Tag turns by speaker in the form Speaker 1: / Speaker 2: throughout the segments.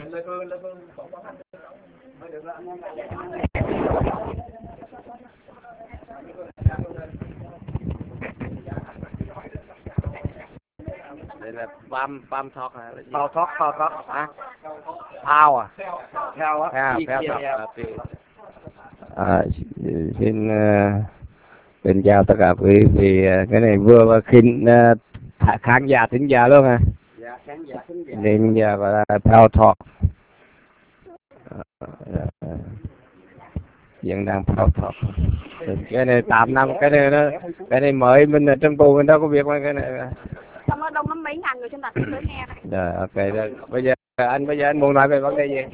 Speaker 1: Đây là palm talk hả?
Speaker 2: Phao thoát
Speaker 1: Hả? Phao à?
Speaker 2: theo á.
Speaker 1: Phao xin xin chào tất cả quý vị. Cái này vừa khinh khán giả thính giả luôn hả?
Speaker 2: Dạ, khán giả thính giả.
Speaker 1: Nên giờ gọi là phao talk. Diễn đàn phao talk. Cái này 8 năm, cái này mới mình ở trong tù mình đâu có biết mà cái này.
Speaker 3: Trong đó đông lắm, mấy ngàn người trên toàn thế giới nghe này.
Speaker 1: Rồi, ok rồi. Bây giờ anh muốn nói về vấn đề gì?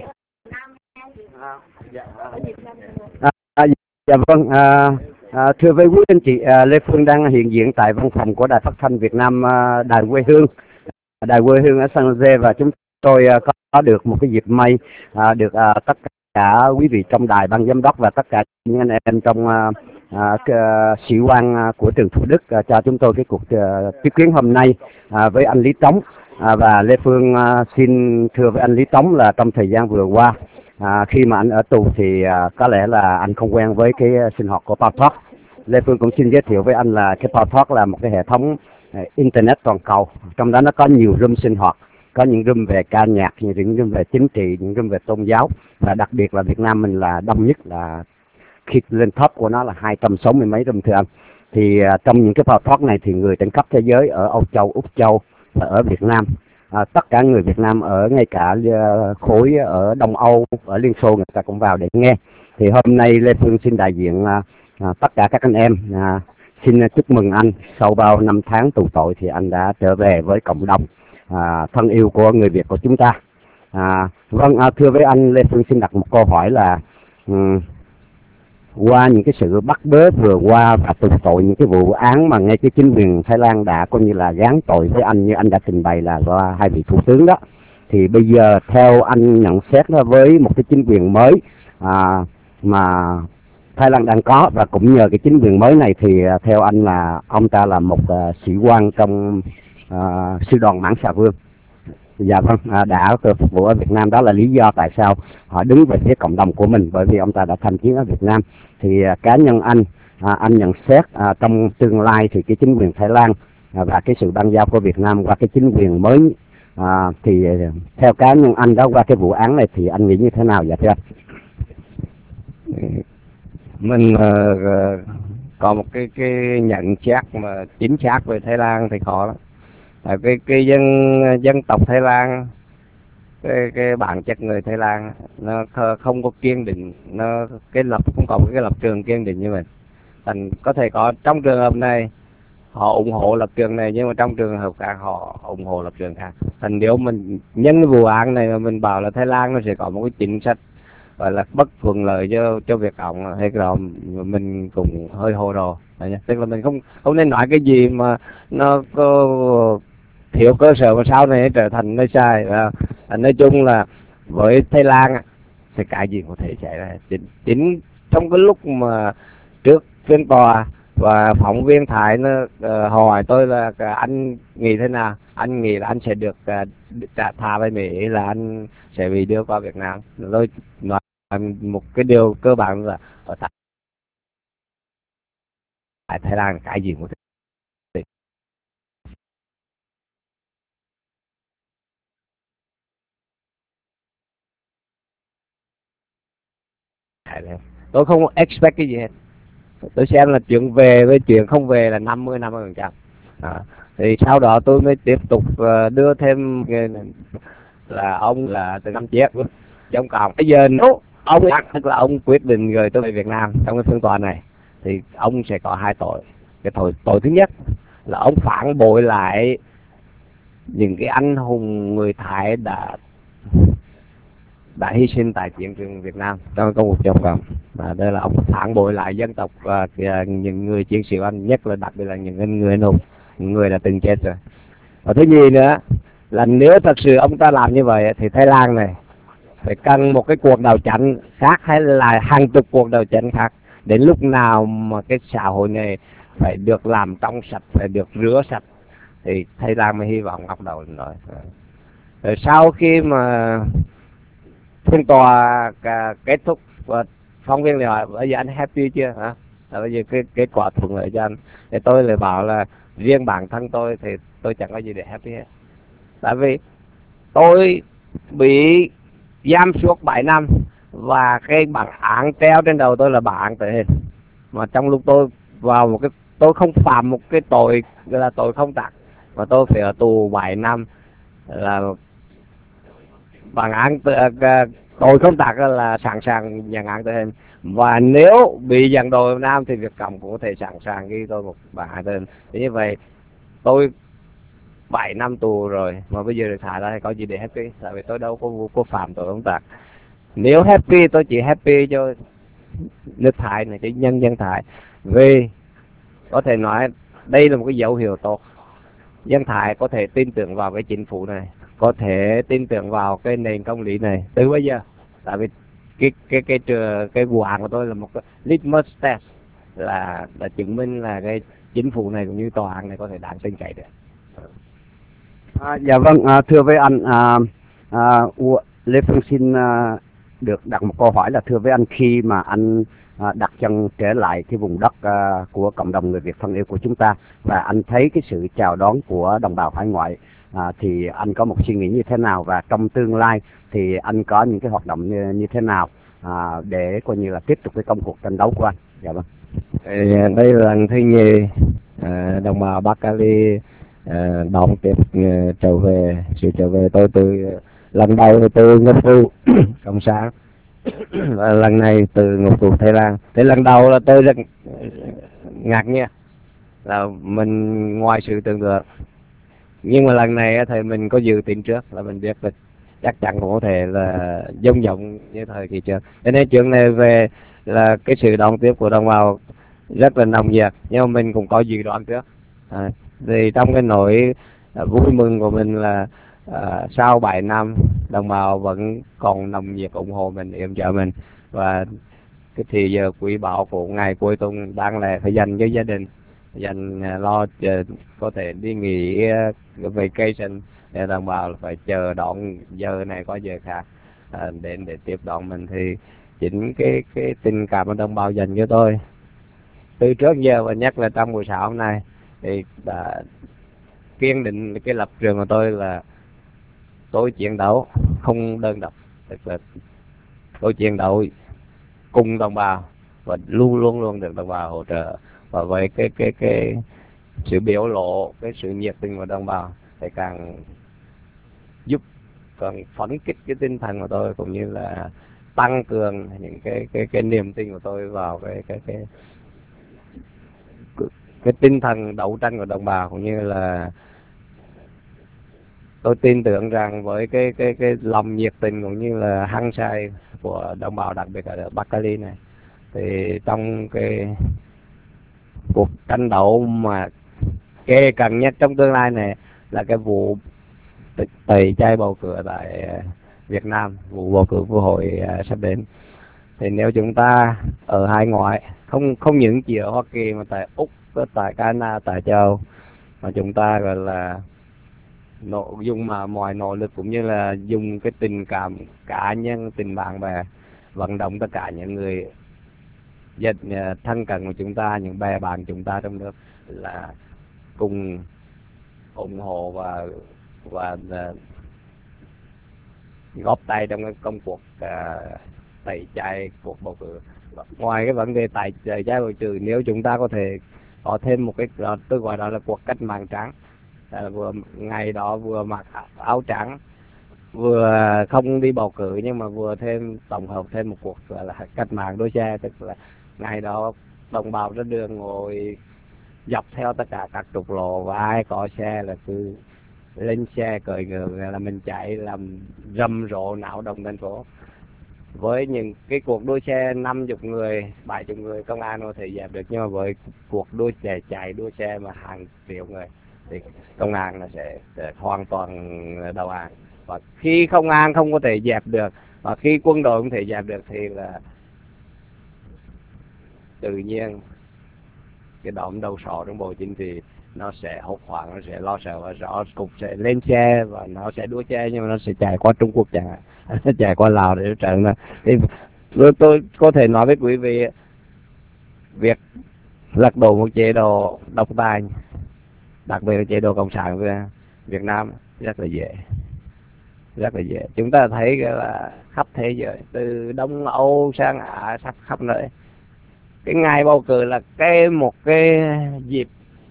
Speaker 2: Dạ vâng, thưa với quý anh chị, Lê Phương đang hiện diện tại văn phòng của Đài Phát thanh Việt Nam, Đài quê hương ở San Jose, và chúng tôi có được một cái dịp may được tất cả quý vị trong đài, ban giám đốc và tất cả những anh em trong sĩ quan của trường Thủ Đức cho chúng tôi cái cuộc tiếp kiến hôm nay với anh Lý Tống. Và Lê Phương xin thưa với anh Lý Tống là trong thời gian vừa qua, khi mà anh ở tù thì có lẽ là anh không quen với cái sinh hoạt của Phao Talk. Lê Phương cũng xin giới thiệu với anh là cái Phao Talk là một cái hệ thống internet toàn cầu, trong đó nó có nhiều room sinh hoạt, có những room về ca nhạc, những room về chính trị, những room về tôn giáo, và đặc biệt là Việt Nam mình là đông nhất, là khi lên top của nó là 260 mấy room thưa anh. Thì trong những cái Phao Talk này thì người trên khắp thế giới, ở Âu Châu, Úc Châu và ở Việt Nam, tất cả người Việt Nam ở ngay cả khối ở Đông Âu, ở Liên Xô, người ta cũng vào để nghe. Thì hôm nay Lê Phương xin đại diện tất cả các anh em xin chúc mừng anh, sau bao năm tháng tù tội thì anh đã trở về với cộng đồng thân yêu của người Việt của chúng ta. Vâng, thưa với anh, Lê Phương xin đặt một câu hỏi là qua những cái sự bắt bớ vừa qua và tù tội, những cái vụ án mà ngay cái chính quyền Thái Lan đã coi như là gán tội với anh, như anh đã trình bày là qua hai vị thủ tướng đó, thì bây giờ theo anh nhận xét đó, với một cái chính quyền mới mà Thái Lan đang có, và cũng nhờ cái chính quyền mới này thì theo anh là ông ta là một sĩ quan trong sư đoàn Mãn Xà Vương. Dạ vâng, đã phục vụ ở Việt Nam, đó là lý do tại sao họ đứng về phía cộng đồng của mình, bởi vì ông ta đã tham chiến ở Việt Nam. Thì cá nhân anh nhận xét trong tương lai thì cái chính quyền Thái Lan và cái sự bang giao của Việt Nam qua cái chính quyền mới, thì theo cá nhân anh đó, qua cái vụ án này thì anh nghĩ như thế nào vậy thưa anh?
Speaker 1: Mình có một cái nhận xét mà chính xác về Thái Lan thì khó lắm. Tại cái dân tộc Thái Lan, cái bản chất người Thái Lan nó không có kiên định, nó không có cái lập trường kiên định như mình. Thành có thể có trong trường hợp này họ ủng hộ lập trường này, nhưng mà trong trường hợp khác họ ủng hộ lập trường khác. Thành nếu mình nhân cái vụ án này mà mình bảo là Thái Lan nó sẽ có một cái chính sách gọi là bất thuận lợi cho Việt Cộng hay cái đó, mình cũng hơi hồ đồ. Tức là mình không nên nói cái gì mà nó có thiếu cơ sở mà sau này trở thành nơi sai. Nói chung là với Thái Lan thì cái gì có thể xảy ra. Chính trong cái lúc mà trước phiên tòa và phóng viên Thái nó hỏi tôi là anh nghĩ thế nào, anh nghĩ là anh sẽ được trả thả về Mỹ, là anh sẽ bị đưa qua Việt Nam. Tôi nói một cái điều cơ bản là ở tại Thái Lan cái gì cũng thể. Tôi không expect cái gì hết. Tôi xem là chuyện về với chuyện không về là 50%. Thì sau đó tôi mới tiếp tục đưa thêm là ông là từ năm chết trong cộng. Bây giờ nếu ông tức là ông quyết định rồi tôi về Việt Nam trong cái phiên tòa này thì ông sẽ có hai tội. Cái tội thứ nhất là ông phản bội lại những cái anh hùng người Thái đã hy sinh tại chiến trường Việt Nam trong công cuộc chống cộng. Và đây là ông phản bội lại dân tộc và những người chiến sĩ anh, nhất là đặc biệt là những người anh hùng, những người đã từng chết rồi. Và thứ nhì nữa là nếu thật sự ông ta làm như vậy thì Thái Lan này phải cần một cái cuộc đấu tranh khác, hay là hàng chục cuộc đấu tranh khác. Đến lúc nào mà cái xã hội này phải được làm trong sạch, phải được rửa sạch thì Thái Lan mới hy vọng ngóc đầu lên rồi. Rồi sau khi mà phiên tòa kết thúc và phóng viên lại hỏi bây giờ anh happy chưa hả, bây giờ cái kết quả thuận lợi cho anh, thì tôi lại bảo là riêng bản thân tôi thì tôi chẳng có gì để happy hết, tại vì tôi bị giam suốt 7 năm và cái bản án treo trên đầu tôi là bản án tử hình, mà trong lúc tôi vào một cái, tôi không phạm một cái tội gọi là tội không tặc mà tôi phải ở tù 7 năm, là bản án tội không tặc là sẵn sàng nhận án tử hình, và nếu bị dẫn độ Việt Nam thì Việt Cộng cũng có thể sẵn sàng ghi tôi một bản án tử hình. Thế như vậy tôi 7 năm tù rồi mà bây giờ được thả ra thì có gì để happy, tại vì tôi đâu có phạm tội không tặc. Nếu happy tôi chỉ happy cho nước Thái này, cái nhân dân Thái, vì có thể nói đây là một cái dấu hiệu tốt, dân Thái có thể tin tưởng vào cái chính phủ này, có thể tin tưởng vào cái nền công lý này từ bây giờ, tại vì cái vụ án của tôi là một cái litmus test, là chứng minh là cái chính phủ này cũng như tòa án này có thể đáng tin cậy được.
Speaker 2: Dạ vâng, thưa với anh, Lê Phương xin được đặt một câu hỏi là thưa với anh, khi mà anh đặt chân trở lại cái vùng đất của cộng đồng người Việt thân yêu của chúng ta và anh thấy cái sự chào đón của đồng bào hải ngoại, thì anh có một suy nghĩ như thế nào, và trong tương lai thì anh có những cái hoạt động như thế nào để coi như là tiếp tục cái công cuộc tranh đấu của anh? Dạ vâng.
Speaker 1: Đây là lần thứ nhì đồng bào Bắc Cali đón tiếp trở về sự trở về tôi từ lần đầu thì từ ngục tù cộng sản và lần này từ ngục tù Thái Lan. Thế lần đầu là tôi rất ngạc nhiên, là mình ngoài sự tưởng tượng, nhưng mà lần này thì mình có dự tính trước, là mình biết là chắc chắn cũng có thể là giống giống như thời kỳ trước, cho nên chuyện này về là cái sự đón tiếp của đồng bào rất là nồng nhiệt, nhưng mà mình cũng có dự đoán trước. Thì trong cái nỗi vui mừng của mình là sau 7 năm đồng bào vẫn còn nồng nhiệt ủng hộ mình, yểm trợ mình, và cái thì giờ quý báu của ngày cuối tuần đáng lẽ phải dành cho gia đình, dành lo có thể đi nghỉ vacation, để đồng bào phải chờ đón giờ này có giờ khác đến để tiếp đón mình. Thì chính cái tình cảm của đồng bào dành cho tôi từ trước giờ, và nhất là trong buổi sáng hôm nay, thì đã kiên định cái lập trường của tôi là tôi chiến đấu không đơn độc, tức là tôi chiến đấu cùng đồng bào và luôn luôn được đồng bào hỗ trợ, và với cái sự biểu lộ cái sự nhiệt tình của đồng bào thì càng giúp, càng phấn kích cái tinh thần của tôi, cũng như là tăng cường những cái niềm tin của tôi vào cái tinh thần đấu tranh của đồng bào, cũng như là tôi tin tưởng rằng với cái lòng nhiệt tình cũng như là hăng say của đồng bào, đặc biệt ở Bắc Cali này, thì trong cái cuộc tranh đấu mà kề cận nhất trong tương lai này là cái vụ tẩy chay bầu cử tại Việt Nam, vụ bầu cử quốc hội sắp đến. Thì nếu chúng ta ở hải ngoại, không những chỉ ở Hoa Kỳ mà tại Úc, tại Canada, tại châu Âu, mà chúng ta gọi là dùng mà mọi nỗ lực cũng như là dùng cái tình cảm cá nhân, tình bạn bè, vận động tất cả những người dân thân cận của chúng ta, những bè bạn chúng ta trong nước là cùng ủng hộ và góp tay trong cái công cuộc tẩy chay cuộc bầu cử. Ngoài cái vấn đề tẩy chay bầu cử, nếu chúng ta có thể có thêm một cái, tôi gọi đó là cuộc cách mạng trắng, vừa ngày đó vừa mặc áo trắng, vừa không đi bầu cử, nhưng mà vừa thêm tổng hợp thêm một cuộc gọi là cách mạng đua xe, tức là ngày đó đồng bào ra đường ngồi dọc theo tất cả các trục lộ, và ai có xe là cứ lên xe cởi ngựa là mình chạy làm rầm rộ não động thành phố. Với những cái cuộc đua xe 50 người, 70 người công an có thể dẹp được, nhưng mà với cuộc đua xe chạy đua xe mà hàng triệu người thì công an là sẽ hoàn toàn đầu hàng. Và khi công an không có thể dẹp được, và khi quân đội không thể dẹp được, thì là tự nhiên cái đòn đầu sỏ trong bộ chính trị nó sẽ hốt hoảng, nó sẽ lo sợ và rõ cục sẽ lên xe và nó sẽ đua xe, nhưng mà nó sẽ chạy qua Trung Quốc chẳng hạn nó chạy qua Lào để trận là thì tôi có thể nói với quý vị việc lật đổ một chế độ độc tài, đặc biệt là chế độ cộng sản Việt Nam rất là dễ, rất là dễ. Chúng ta thấy là khắp thế giới từ Đông Âu sang Á sắp khắp nơi, cái ngày bầu cử là một cái dịp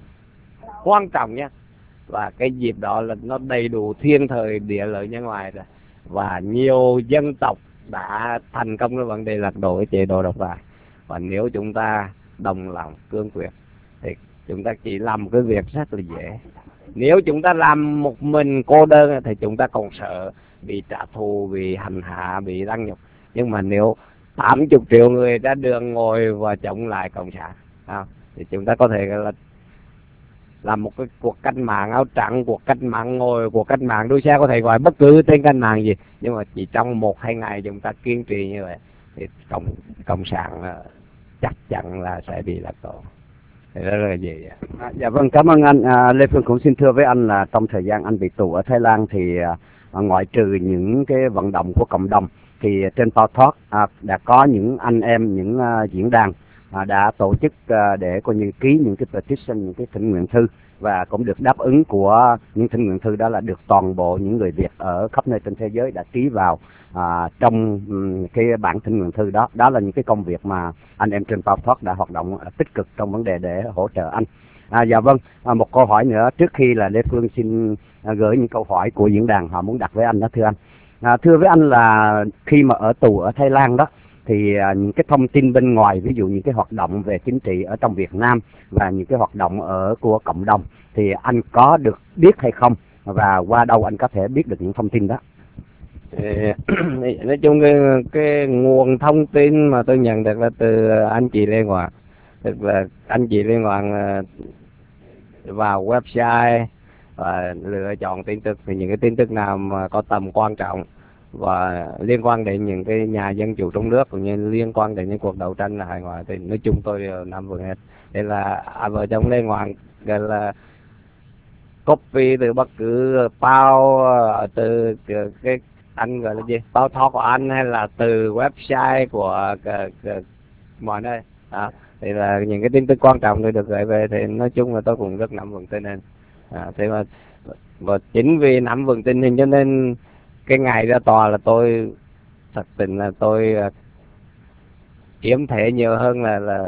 Speaker 1: quan trọng nhé, và cái dịp đó là nó đầy đủ thiên thời địa lợi nhân hòa rồi, và nhiều dân tộc đã thành công với vấn đề lật đổ cái chế độ độc tài. Và nếu chúng ta đồng lòng cương quyết thì chúng ta chỉ làm cái việc rất là dễ. Nếu chúng ta làm một mình cô đơn thì chúng ta còn sợ bị trả thù, bị hành hạ, bị lăng nhục. Nhưng mà nếu 80 triệu người ra đường ngồi và chống lại cộng sản thì chúng ta có thể là làm một cái cuộc cách mạng áo trắng, cuộc cách mạng ngồi, cuộc cách mạng đua xe, có thể gọi bất cứ tên cách mạng gì, nhưng mà chỉ trong 1-2 ngày chúng ta kiên trì như vậy thì cộng sản chắc chắn là sẽ bị lật đổ. Thì đó là gì vậy?
Speaker 2: Dạ vâng, cảm ơn anh. Lê Phương cũng xin thưa với anh là trong thời gian anh bị tù ở Thái Lan thì ngoại trừ những cái vận động của cộng đồng thì trên PowerTalk đã có những anh em, những diễn đàn đã tổ chức để coi như ký những cái petition, những cái thỉnh nguyện thư, và cũng được đáp ứng của những thỉnh nguyện thư đó là được toàn bộ những người Việt ở khắp nơi trên thế giới đã ký vào trong cái bản thỉnh nguyện thư đó. Đó là những cái công việc mà anh em trên PowerTalk đã hoạt động tích cực trong vấn đề để hỗ trợ anh. Dạ vâng, một câu hỏi nữa trước khi là Lê Phương xin gửi những câu hỏi của diễn đàn họ muốn đặt với anh đó, thưa anh. Thưa với anh là khi mà ở tù ở Thái Lan đó thì những cái thông tin bên ngoài, ví dụ những cái hoạt động về chính trị ở trong Việt Nam và những cái hoạt động của cộng đồng thì anh có được biết hay không, và qua đâu anh có thể biết được những thông tin đó?
Speaker 1: Nói chung cái nguồn thông tin mà tôi nhận được là từ anh chị Lê Hoàng. Tức là anh chị Lê Hoàng vào website và lựa chọn tin tức, thì những cái tin tức nào mà có tầm quan trọng và liên quan đến những cái nhà dân chủ trong nước, cũng như liên quan đến những cuộc đấu tranh ở hải ngoại thì nói chung tôi đều nắm vững hết. Thế là vợ chồng Lê Hoàng gọi là copy từ bất cứ bao từ cái anh gọi là gì, bao thọ của anh, hay là từ website của mọi nơi thì là những cái tin tức quan trọng tôi được gửi về, thì nói chung là tôi cũng rất nắm vững tình hình. Thế mà và chính vì nắm vững tình hình cho nên cái ngày ra tòa là tôi thật tình là tôi yếm thể nhiều hơn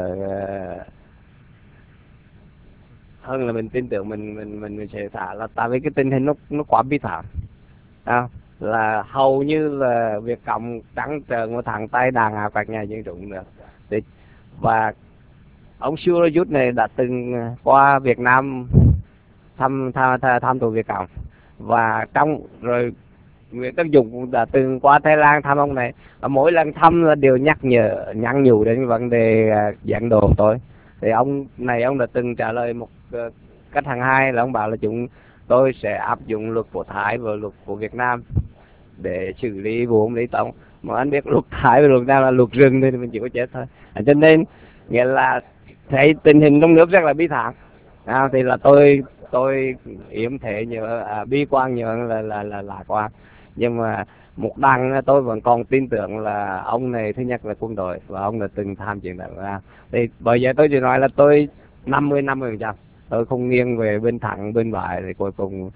Speaker 1: hơn là mình tin tưởng mình sẽ thả, là tại vì cái tình hình nó quá bi thảm. Là hầu như là Việt Cộng trắng trợn một thẳng tay đàn áp các nhà dân chủ nữa. Và ông Surajut này đã từng qua Việt Nam thăm tù Việt Cộng, và rồi Nguyễn Tất Dũng cũng đã từng qua Thái Lan thăm ông này, và mỗi lần thăm là đều nhắn nhủ đến vấn đề dẫn độ tôi. Thì ông đã từng trả lời một cách hàng hai, là ông bảo là tôi sẽ áp dụng luật của Thái và luật của Việt Nam để xử lý vụ ông Lý Tống. Mà anh biết luật Thái và luật Nam là luật rừng thì mình chỉ có chết thôi. Cho nên nghĩa là thấy tình hình trong nước rất là bi thảm. Thì là tôi yếm thể nhiều, bi quan nhiều hơn là lạc quan. Nhưng mà một đằng tôi vẫn còn tin tưởng là ông này thứ nhất là quân đội và ông đã từng tham chiến tại Việt Nam. Thì bây giờ tôi chỉ nói là tôi 50%, tôi không nghiêng về bên thẳng bên bại, thì cuối cùng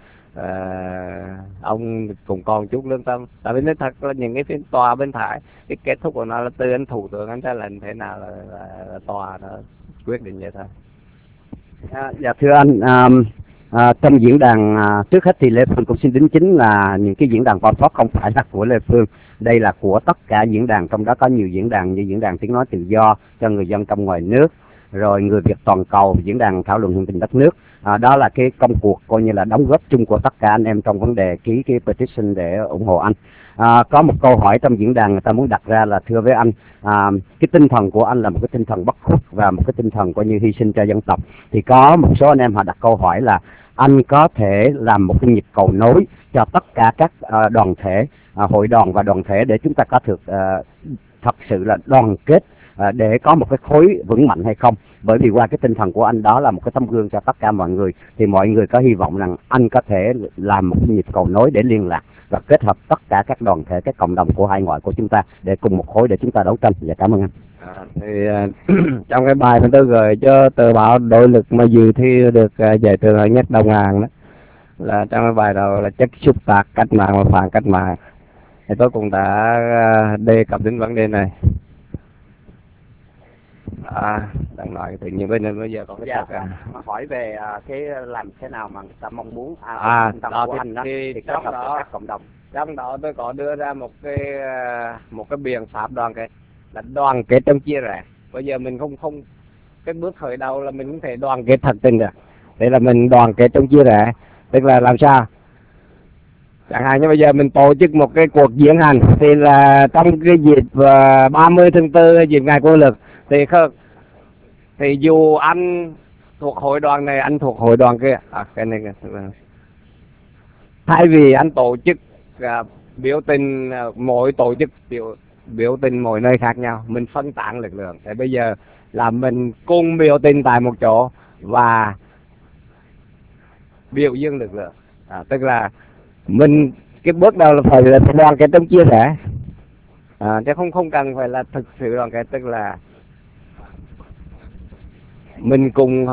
Speaker 1: ông cũng còn chút lương tâm. Tại vì nói thật là những cái phiên tòa bên Thái, cái kết thúc của nó là từ anh thủ tướng anh ra lệnh thế nào là tòa nó quyết định vậy thôi.
Speaker 2: Dạ thưa anh, trong diễn đàn trước hết thì Lê Phương cũng xin đính chính là những cái diễn đàn PowerTalk không phải là của Lê Phương, đây là của tất cả diễn đàn, trong đó có nhiều diễn đàn như diễn đàn tiếng nói tự do cho người dân trong ngoài nước, rồi người Việt toàn cầu, diễn đàn thảo luận hiện tình đất nước. Đó là cái công cuộc coi như là đóng góp chung của tất cả anh em trong vấn đề ký cái petition để ủng hộ anh. Có một câu hỏi trong diễn đàn người ta muốn đặt ra là thưa với anh, cái tinh thần của anh là một cái tinh thần bất khuất và một cái tinh thần coi như hy sinh cho dân tộc. Thì có một số anh em họ đặt câu hỏi là anh có thể làm một cái nhịp cầu nối cho tất cả các đoàn thể, hội đoàn và đoàn thể để chúng ta có thực thật sự là đoàn kết để có một cái khối vững mạnh hay không. Bởi vì qua cái tinh thần của anh đó là một cái tấm gương cho tất cả mọi người, thì mọi người có hy vọng rằng anh có thể làm một cái nhịp cầu nối để liên lạc và kết hợp tất cả các đoàn thể, các cộng đồng của hải ngoại của chúng ta để cùng một khối để chúng ta đấu tranh. Dạ cảm ơn anh.
Speaker 1: Trong cái bài mà tôi gửi cho tờ báo Đội Lực mà dự thi được giải thưởng hạng nhất đồng hàng đó, là trong cái bài đầu là chất xúc tác cách mạng và phản cách mạng, thì tôi cũng đã đề cập đến vấn đề này. Đang nói tự nhiên bên bây giờ có cái
Speaker 2: mà hỏi về cái làm thế nào mà người ta mong muốn
Speaker 1: đó
Speaker 2: của anh đó,
Speaker 1: thì
Speaker 2: kết hợp với các cộng đồng.
Speaker 1: Trong đó tôi có đưa ra một cái biện pháp đoàn kết, là đoàn kết trong chia rẽ. Bây giờ mình không cái bước khởi đầu là mình không thể đoàn kết thật tình được. Thế là mình đoàn kết trong chia rẽ, tức là làm sao? Chẳng hạn như bây giờ mình tổ chức một cái cuộc diễn hành, thì là trong cái dịp 30 tháng 4 dịp ngày Quốc lực, thì dù anh thuộc hội đoàn này, anh thuộc hội đoàn kia, cái này thay vì anh tổ chức biểu tình, mỗi tổ chức biểu tình mỗi nơi khác nhau, mình phân tán lực lượng. Thế bây giờ là mình cùng biểu tình tại một chỗ và biểu dương lực lượng, tức là mình cái bước đầu là phải đoàn kết trong chia sẻ, chứ không cần phải là thực sự đoàn kết, tức là mình cùng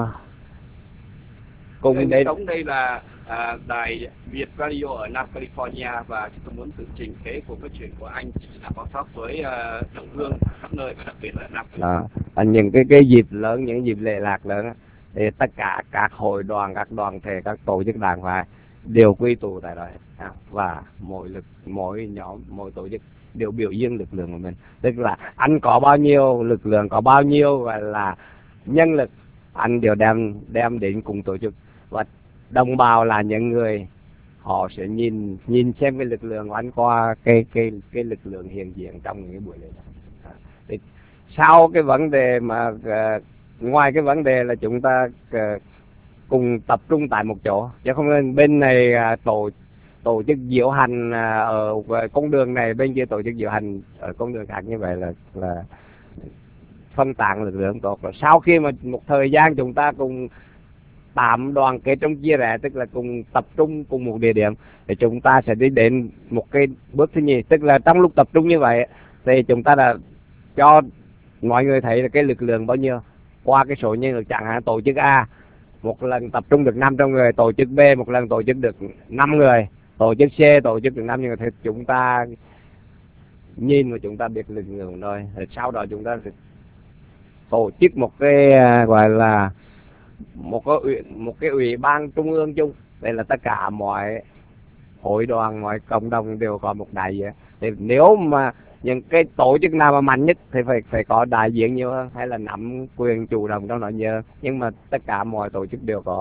Speaker 4: đến sống. Đây là đài Việt Radio ở Nam California, và chúng tôi muốn tường trình cái cuộc nói chuyện của anh là có sót với đồng hương khắp nơi, và đặc biệt là Nam California.
Speaker 1: Những cái dịp lớn, những dịp lễ lạc lớn thì tất cả các hội đoàn, các đoàn thể, các tổ chức đảng phái đều quy tụ tại đó, và mỗi nhóm, mỗi tổ chức đều biểu dương lực lượng của mình. Tức là anh có bao nhiêu lực lượng, có bao nhiêu gọi là nhân lực, anh đều đem đến cùng tổ chức. Và đồng bào là những người họ sẽ nhìn xem cái lực lượng của anh qua cái lực lượng hiện diện trong những cái buổi lễ. Thì sau cái vấn đề mà ngoài cái vấn đề là chúng ta cùng tập trung tại một chỗ, chứ không nên bên này tổ chức diễu hành ở con đường này, bên kia tổ chức diễu hành ở con đường khác, như vậy là phân tán lực lượng tốt. Rồi sau khi mà một thời gian chúng ta cùng tạm đoàn kết trong chia rẽ, tức là cùng tập trung cùng một địa điểm, thì chúng ta sẽ đi đến một cái bước thứ nhì, tức là trong lúc tập trung như vậy thì chúng ta đã cho mọi người thấy là cái lực lượng bao nhiêu qua cái số nhân lực. Chẳng hạn tổ chức A một lần tập trung được 500 người, tổ chức B một lần tổ chức được 5 người, tổ chức C tổ chức được 5 người, thì chúng ta nhìn và chúng ta biết lực lượng rồi. Sau đó chúng ta sẽ tổ chức một cái gọi là một cái ủy ban trung ương chung. Đây là tất cả mọi hội đoàn, mọi cộng đồng đều có một đại diện. Thì nếu mà những cái tổ chức nào mà mạnh nhất thì phải có đại diện nhiều hơn, hay là nắm quyền chủ động trong đó nhiều hơn. Nhưng mà tất cả mọi tổ chức đều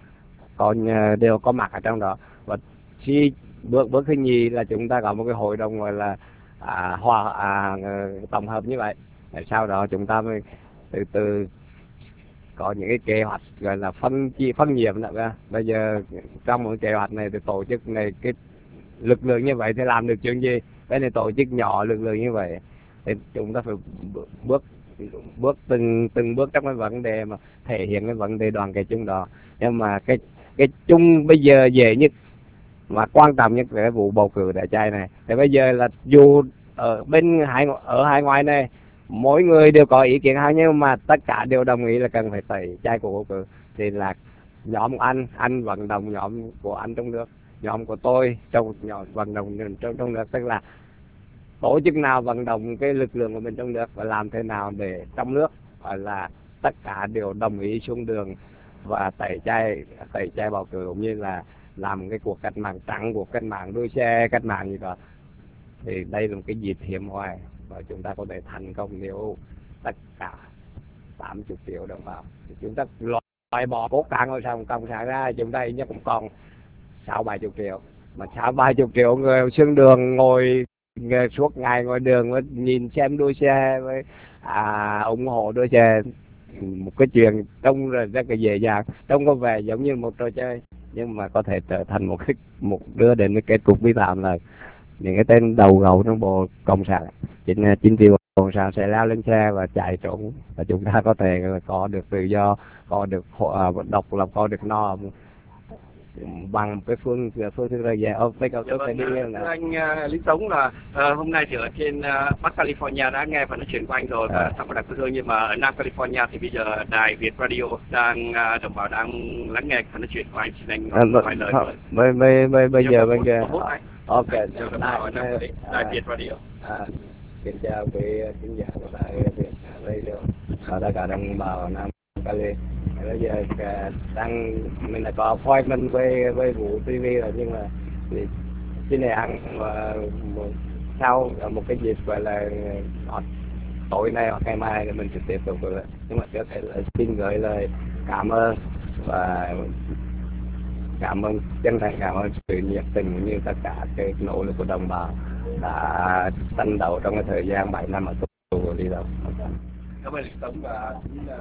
Speaker 1: có mặt ở trong đó. Và khi bước thứ nhì là chúng ta có một cái hội đồng gọi là tổng hợp như vậy. Sau đó chúng ta mới từ từ có những cái kế hoạch gọi là phân nhiệm nữa. Bây giờ trong một kế hoạch này thì tổ chức này cái lực lượng như vậy thì làm được chuyện gì, cái này tổ chức nhỏ lực lượng như vậy, thì chúng ta phải bước từng bước trong cái vấn đề mà thể hiện cái vấn đề đoàn kết chung đó. Nhưng mà cái chung bây giờ dễ nhất mà quan trọng nhất là cái vụ bầu cử đại trai này. Thì bây giờ là dù ở hải ngoại này mỗi người đều có ý kiến khác, nhưng mà tất cả đều đồng ý là cần phải tẩy chay cuộc bầu cử. Thì là nhóm anh vận động nhóm của anh trong nước, nhóm của tôi trong nhóm vận động trong nước, tức là tổ chức nào vận động cái lực lượng của mình trong nước và làm thế nào để trong nước gọi là tất cả đều đồng ý xuống đường và tẩy chay bầu cử, cũng như là làm cái cuộc cách mạng trắng, cuộc cách mạng đua xe, cách mạng gì đó. Thì đây là một cái dịp hiếm hoài và chúng ta có thể thành công nếu tất cả 80 triệu đồng bào chúng ta loại bỏ cốt cán ngôi sao cộng sản ra, chúng ta ít nhất cũng còn 60-70 triệu. Mà 60-70 triệu người xuống đường ngồi suốt ngày ngoài đường với nhìn xem đua xe với ủng hộ đua xe, một cái chuyện trông rất là dễ dàng, trông có vẻ giống như một trò chơi, nhưng mà có thể trở thành một đưa đến cái kết cục vi phạm là những cái tên đầu gấu trong bộ cộng sản chính trị sàng sẽ leo lên xe và chạy trốn, và chúng ta có thể có được tự do, có được độc lập, có được no bằng cái phương thức đơn giản.
Speaker 4: Dạ vâng, thưa anh Lý Tống là hôm nay thì ở trên Bắc California đã nghe phần nói chuyện của anh rồi và thăm đài quê hương, nhưng mà ở Nam California thì bây giờ đài Việt Radio đang đồng bào đang lắng nghe phần nói chuyện của anh, xin anh nói vài lời rồi.
Speaker 1: Bây giờ ok,
Speaker 4: đài Việt Radio.
Speaker 1: Xin chào quý khán giả của đài Việt Radio và tất cả đồng bào Nam Cali. Bây giờ đang mình đã có appointment với Vũ TV rồi, nhưng mà xin này ăn và sau một cái dịp gọi là tối nay hoặc ngày mai thì mình sẽ tiếp tục rồi. Nhưng mà trước hết là xin gửi lời cảm ơn và chân thành cảm ơn sự nhiệt tình cũng như tất cả cái nỗ lực của đồng bào đã tranh đấu trong cái thời gian 7 năm ở tù đi đâu.
Speaker 4: Cảm ơn Lý Tống và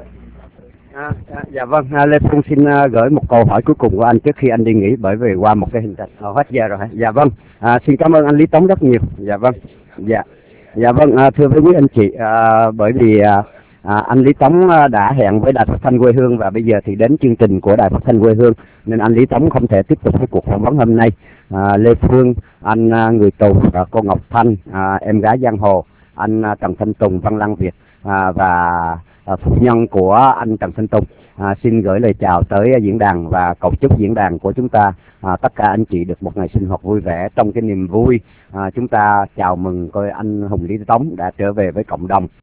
Speaker 2: dạ vâng, Lê Phương xin gửi một câu hỏi cuối cùng của anh trước khi anh đi nghỉ, bởi vì qua một cái hình ảnh hết giờ rồi. Dạ vâng, xin cảm ơn anh Lý Tống rất nhiều. Dạ vâng, dạ vâng, thưa với quý anh chị, bởi vì anh Lý Tống đã hẹn với Đài Phát thanh Quê Hương và bây giờ thì đến chương trình của Đài Phát thanh Quê Hương nên anh Lý Tống không thể tiếp tục cái cuộc phỏng vấn hôm nay. Lê Phương, anh người tù, cô Ngọc Thanh, em gái giang hồ, anh Trần Thanh Tùng, Văn Lăng Việt và phu nhân của anh Trần Thanh Tùng xin gửi lời chào tới diễn đàn và cầu chúc diễn đàn của chúng ta tất cả anh chị được một ngày sinh hoạt vui vẻ. Trong cái niềm vui chúng ta chào mừng coi anh Hùng Lý Tống đã trở về với cộng đồng.